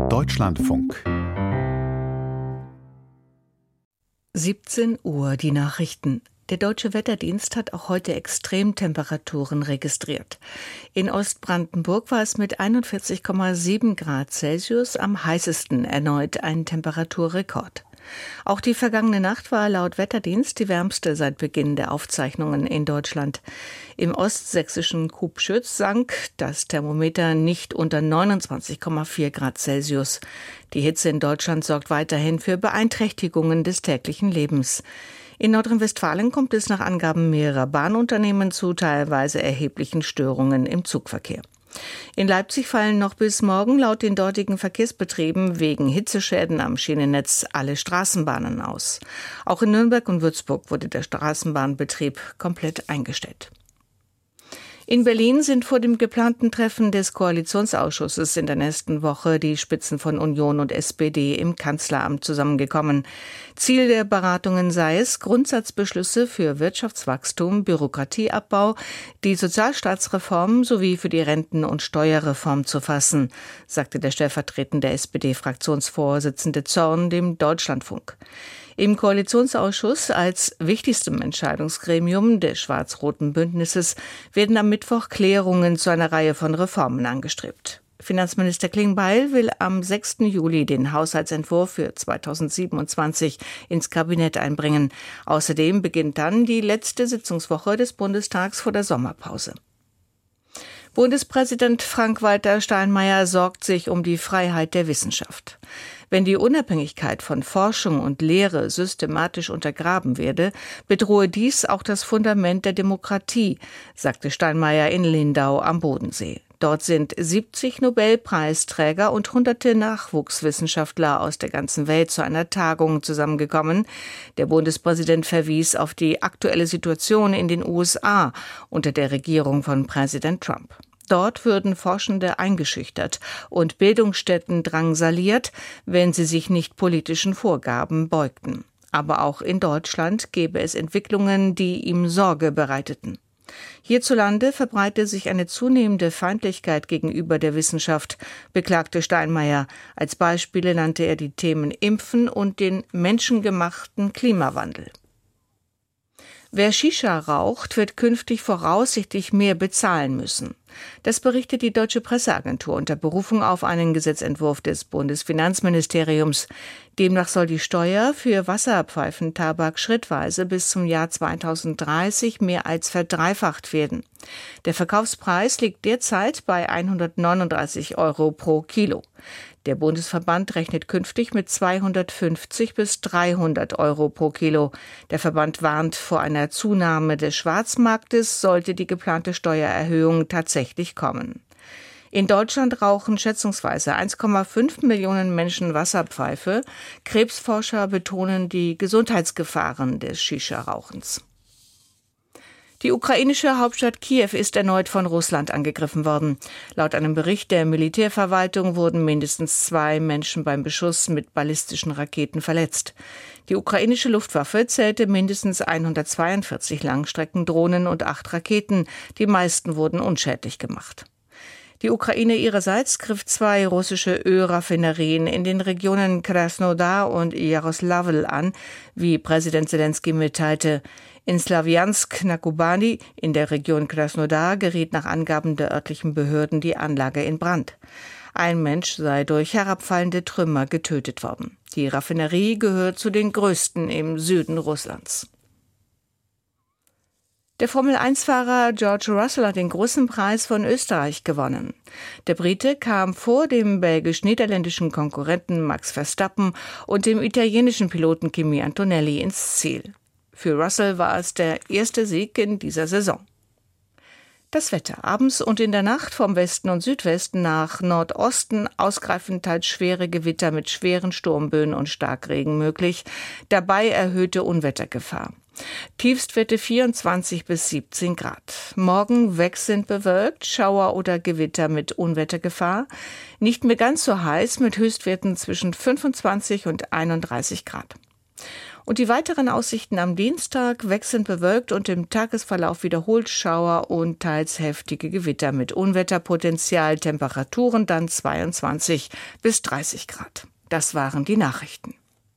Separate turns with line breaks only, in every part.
Deutschlandfunk.
17 Uhr, die Nachrichten. Der Deutsche Wetterdienst hat auch heute Extremtemperaturen registriert. In Ostbrandenburg war es mit 41,7 Grad Celsius am heißesten erneut ein Temperaturrekord. Auch die vergangene Nacht war laut Wetterdienst die wärmste seit Beginn der Aufzeichnungen in Deutschland. Im ostsächsischen Kubschütz sank das Thermometer nicht unter 29,4 Grad Celsius. Die Hitze in Deutschland sorgt weiterhin für Beeinträchtigungen des täglichen Lebens. In Nordrhein-Westfalen kommt es nach Angaben mehrerer Bahnunternehmen zu teilweise erheblichen Störungen im Zugverkehr. In Leipzig fallen noch bis morgen laut den dortigen Verkehrsbetrieben wegen Hitzeschäden am Schienennetz alle Straßenbahnen aus. Auch in Nürnberg und Würzburg wurde der Straßenbahnbetrieb komplett eingestellt. In Berlin sind vor dem geplanten Treffen des Koalitionsausschusses in der nächsten Woche die Spitzen von Union und SPD im Kanzleramt zusammengekommen. Ziel der Beratungen sei es, Grundsatzbeschlüsse für Wirtschaftswachstum, Bürokratieabbau, die Sozialstaatsreform sowie für die Renten- und Steuerreform zu fassen, sagte der stellvertretende SPD-Fraktionsvorsitzende Zorn dem Deutschlandfunk. Im Koalitionsausschuss als wichtigstem Entscheidungsgremium des schwarz-roten Bündnisses werden am Mittwoch Klärungen zu einer Reihe von Reformen angestrebt. Finanzminister Klingbeil will am 6. Juli den Haushaltsentwurf für 2027 ins Kabinett einbringen. Außerdem beginnt dann die letzte Sitzungswoche des Bundestags vor der Sommerpause. Bundespräsident Frank-Walter Steinmeier sorgt sich um die Freiheit der Wissenschaft. Wenn die Unabhängigkeit von Forschung und Lehre systematisch untergraben werde, bedrohe dies auch das Fundament der Demokratie, sagte Steinmeier in Lindau am Bodensee. Dort sind 70 Nobelpreisträger und hunderte Nachwuchswissenschaftler aus der ganzen Welt zu einer Tagung zusammengekommen. Der Bundespräsident verwies auf die aktuelle Situation in den USA unter der Regierung von Präsident Trump. Dort würden Forschende eingeschüchtert und Bildungsstätten drangsaliert, wenn sie sich nicht politischen Vorgaben beugten. Aber auch in Deutschland gäbe es Entwicklungen, die ihm Sorge bereiteten. Hierzulande verbreite sich eine zunehmende Feindlichkeit gegenüber der Wissenschaft, beklagte Steinmeier. Als Beispiele nannte er die Themen Impfen und den menschengemachten Klimawandel. Wer Shisha raucht, wird künftig voraussichtlich mehr bezahlen müssen. Das berichtet die Deutsche Presseagentur unter Berufung auf einen Gesetzentwurf des Bundesfinanzministeriums. Demnach soll die Steuer für Wasserpfeifentabak schrittweise bis zum Jahr 2030 mehr als verdreifacht werden. Der Verkaufspreis liegt derzeit bei 139 € pro Kilo. Der Bundesverband rechnet künftig mit 250 bis 300 € pro Kilo. Der Verband warnt vor einer Zunahme des Schwarzmarktes, sollte die geplante Steuererhöhung tatsächlich kommen. In Deutschland rauchen schätzungsweise 1,5 Millionen Menschen Wasserpfeife. Krebsforscher betonen die Gesundheitsgefahren des Shisha-Rauchens. Die ukrainische Hauptstadt Kiew ist erneut von Russland angegriffen worden. Laut einem Bericht der Militärverwaltung wurden mindestens 2 Menschen beim Beschuss mit ballistischen Raketen verletzt. Die ukrainische Luftwaffe zählte mindestens 142 Langstreckendrohnen und 8 Raketen. Die meisten wurden unschädlich gemacht. Die Ukraine ihrerseits griff 2 russische Ölraffinerien in den Regionen Krasnodar und Jaroslavl an, wie Präsident Selenskyj mitteilte. In Slawjansk na Kubani in der Region Krasnodar geriet nach Angaben der örtlichen Behörden die Anlage in Brand. Ein Mensch sei durch herabfallende Trümmer getötet worden. Die Raffinerie gehört zu den größten im Süden Russlands. Der Formel-1-Fahrer George Russell hat den großen Preis von Österreich gewonnen. Der Brite kam vor dem belgisch-niederländischen Konkurrenten Max Verstappen und dem italienischen Piloten Kimi Antonelli ins Ziel. Für Russell war es der erste Sieg in dieser Saison. Das Wetter. Abends und in der Nacht vom Westen und Südwesten nach Nordosten ausgreifend teils schwere Gewitter mit schweren Sturmböen und Starkregen möglich. Dabei erhöhte Unwettergefahr. Tiefstwerte 24 bis 17 Grad. Morgen wechselnd bewölkt, Schauer oder Gewitter mit Unwettergefahr. Nicht mehr ganz so heiß mit Höchstwerten zwischen 25 und 31 Grad. Und die weiteren Aussichten am Dienstag: wechselnd bewölkt und im Tagesverlauf wiederholt Schauer und teils heftige Gewitter mit Unwetterpotenzial. Temperaturen dann 22 bis 30 Grad. Das waren die Nachrichten.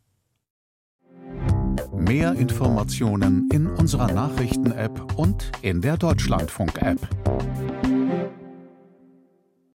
Mehr Informationen in unserer Nachrichten-App und in der Deutschlandfunk-App.